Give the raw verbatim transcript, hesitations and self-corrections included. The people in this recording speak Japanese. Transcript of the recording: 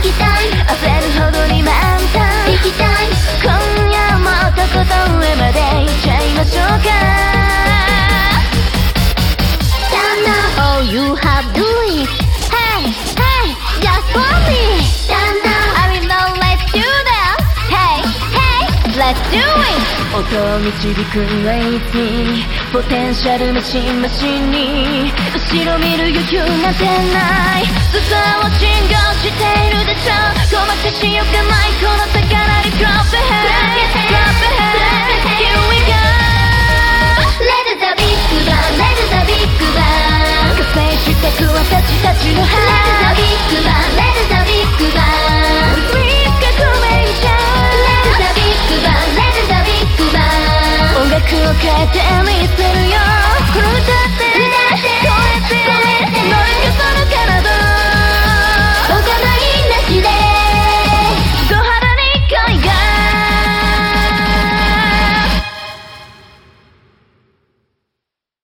きたい焦るほどに満タン行きたい今夜もとことん上まで行っちゃいましょうか Stand up All you have to do is Hey, hey, just for me Stand up I mean no, let's do that Hey, hey, let's do it 音を導くレイズにポテンシャルマシンマシンに後ろ見る余裕なんてないスターを信号しているでしょごまかしようがないこの魚に Drop the head Drop the head Here we go Let the big bang Let the big bang 加勢してく私たちの Let the big bang Let the big bang Please 革命者 Let the big bang Let the big bang 音楽を変えて